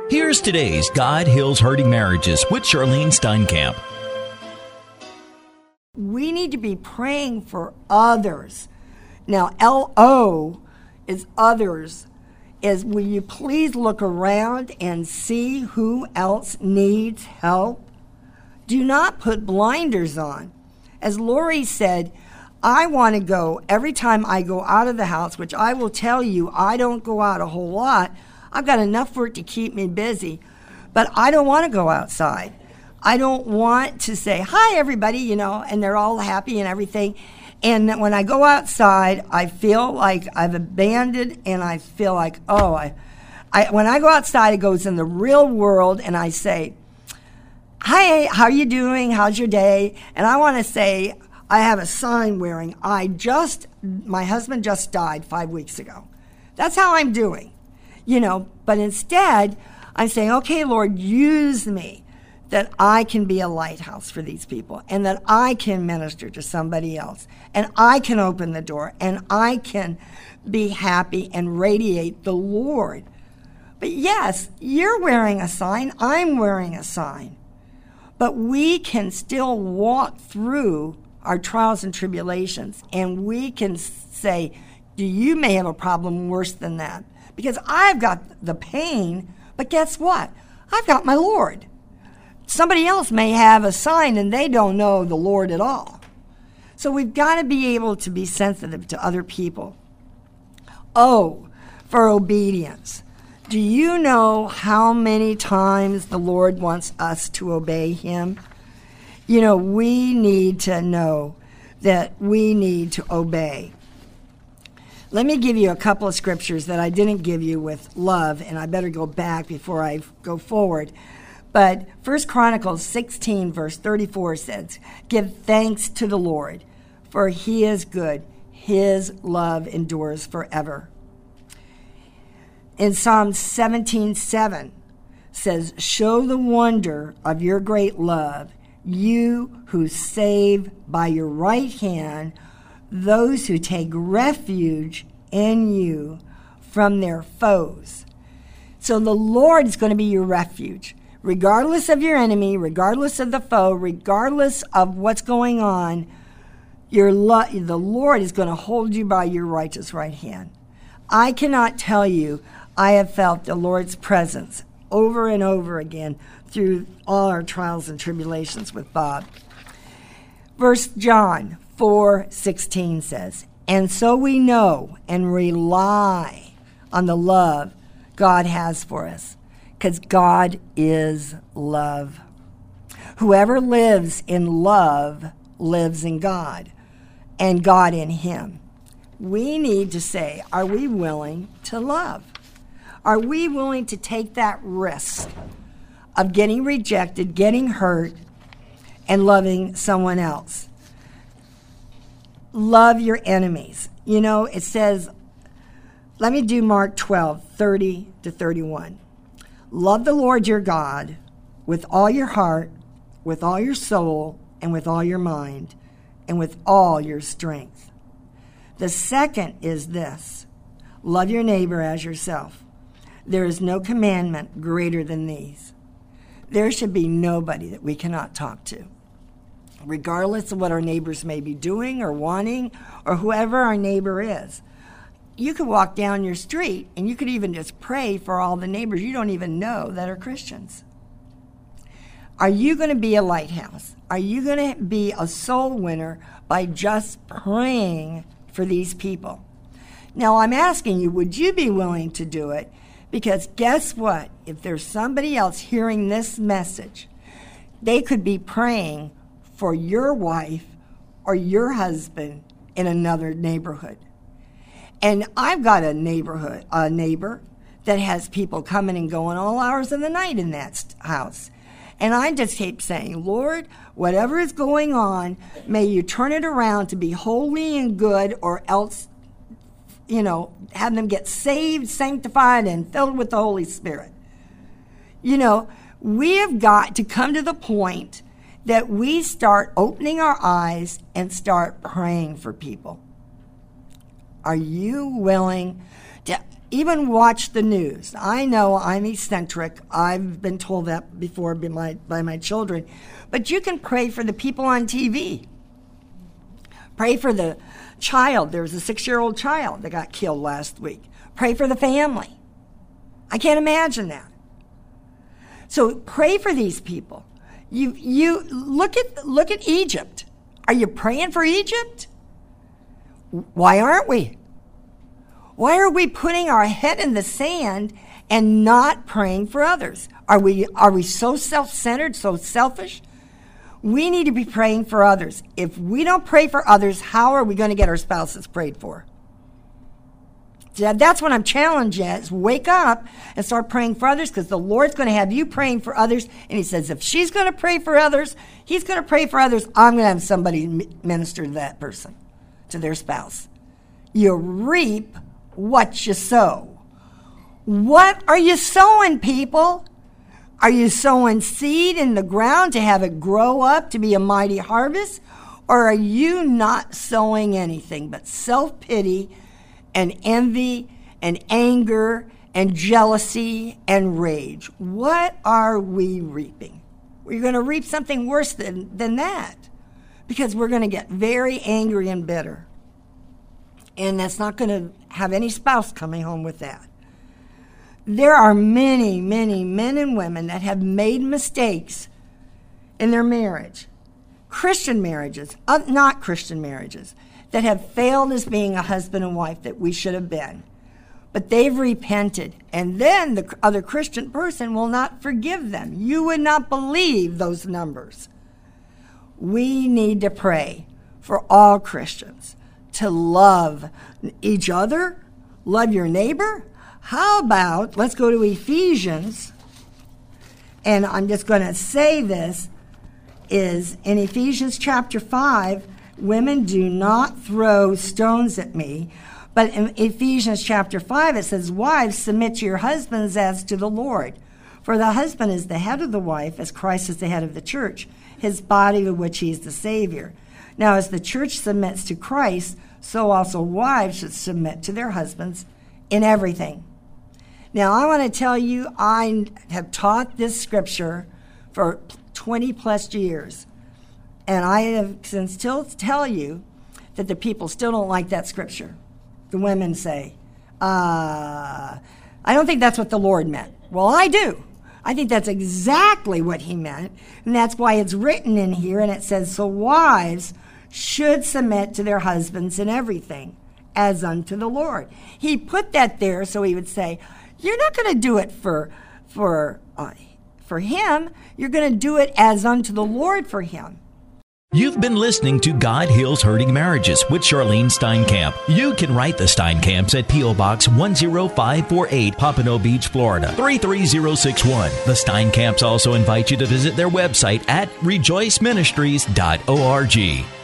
Here's today's God Heals Hurting Marriages with Charlene Steinkamp. We need to be praying for others. Now, L-O is others. Will you please look around and see who else needs help? Do not put blinders on. As Lori said, I want to go every time I go out of the house, which I will tell you, I don't go out a whole lot. I've got enough work to keep me busy, but I don't want to go outside. I don't want to say, hi, everybody, and they're all happy and everything. And when I go outside, I feel like I've abandoned, and I feel like, when I go outside, it goes in the real world, and I say, hi, how are you doing? How's your day? And I want to say, I have a sign wearing, my husband just died 5 weeks ago. That's how I'm doing, but instead, I'm saying, okay, Lord, use me, that I can be a lighthouse for these people, and that I can minister to somebody else, and I can open the door, and I can be happy and radiate the Lord. But yes, you're wearing a sign, I'm wearing a sign. But we can still walk through our trials and tribulations, and we can say, you may have a problem worse than that. Because I've got the pain, but guess what? I've got my Lord. Somebody else may have a sign, and they don't know the Lord at all. So we've got to be able to be sensitive to other people. O, for obedience. Do you know how many times the Lord wants us to obey him? We need to know that we need to obey. Let me give you a couple of scriptures that I didn't give you with love, and I better go back before I go forward. But 1 Chronicles 16, verse 34 says, give thanks to the Lord, for he is good. His love endures forever. In Psalm 17:7 says, show the wonder of your great love, you who save by your right hand those who take refuge in you from their foes. So the Lord is going to be your refuge. Regardless of your enemy, regardless of the foe, regardless of what's going on, the Lord is going to hold you by your righteous right hand. I cannot tell you, I have felt the Lord's presence over and over again through all our trials and tribulations with Bob. 1 John 4:16 says, and so we know and rely on the love God has for us, because God is love. Whoever lives in love lives in God, and God in him. We need to say, are we willing to love? Are we willing to take that risk of getting rejected, getting hurt, and loving someone else? Love your enemies. It says, let me do Mark 12:30-31. Love the Lord your God with all your heart, with all your soul, and with all your mind, and with all your strength. The second is this, love your neighbor as yourself. There is no commandment greater than these. There should be nobody that we cannot talk to, regardless of what our neighbors may be doing or wanting, or whoever our neighbor is. You could walk down your street, and you could even just pray for all the neighbors you don't even know that are Christians. Are you going to be a lighthouse? Are you going to be a soul winner by just praying for these people? Now, I'm asking you, would you be willing to do it? Because guess what? If there's somebody else hearing this message, they could be praying for your wife or your husband in another neighborhood. And I've got a neighbor that has people coming and going all hours of the night in that house. And I just keep saying, Lord, whatever is going on, may you turn it around to be holy and good, or else, have them get saved, sanctified, and filled with the Holy Spirit. We have got to come to the point that we start opening our eyes and start praying for people. Are you willing to? even watch the news. I know I'm eccentric. I've been told that before by my children. But you can pray for the people on TV. Pray for the child. There was a 6-year-old child that got killed last week. Pray for the family. I can't imagine that. So pray for these people. You look at Egypt. Are you praying for Egypt? Why aren't we? Why are we putting our head in the sand and not praying for others? Are we so self-centered, so selfish? We need to be praying for others. If we don't pray for others, how are we going to get our spouses prayed for? That's what I'm challenged at, is wake up and start praying for others, because the Lord's going to have you praying for others. And he says, if she's going to pray for others, he's going to pray for others. I'm going to have somebody minister to that person, to their spouse. You reap what you sow. What are you sowing, people? Are you sowing seed in the ground to have it grow up to be a mighty harvest? Or are you not sowing anything but self-pity and envy and anger and jealousy and rage? What are we reaping? We're going to reap something worse than that, because we're going to get very angry and bitter. And that's not going to have any spouse coming home with that. There are many, many men and women that have made mistakes in their marriage. Christian marriages, not Christian marriages, that have failed as being a husband and wife that we should have been. But they've repented, and then the other Christian person will not forgive them. You would not believe those numbers. We need to pray for all Christians to love each other, love your neighbor. How about, let's go to Ephesians, and I'm just going to say this, is in Ephesians chapter 5, women, do not throw stones at me. But in Ephesians chapter 5, it says, wives, submit to your husbands as to the Lord. For the husband is the head of the wife, as Christ is the head of the church, his body of which he is the Savior. Now, as the church submits to Christ, so also wives should submit to their husbands in everything. Now, I want to tell you, I have taught this scripture for 20 plus years. And I have can still tell you that the people still don't like that scripture. The women say, I don't think that's what the Lord meant. Well, I do. I think that's exactly what he meant. And that's why it's written in here, and it says, so wives should submit to their husbands in everything, as unto the Lord. He put that there so he would say, you're not going to do it for him. You're going to do it as unto the Lord for him. You've been listening to God Heals Hurting Marriages with Charlene Steinkamp. You can write the Steinkamps at P.O. Box 10548, Pompano Beach, Florida, 33061. The Steinkamps also invite you to visit their website at rejoiceministries.org.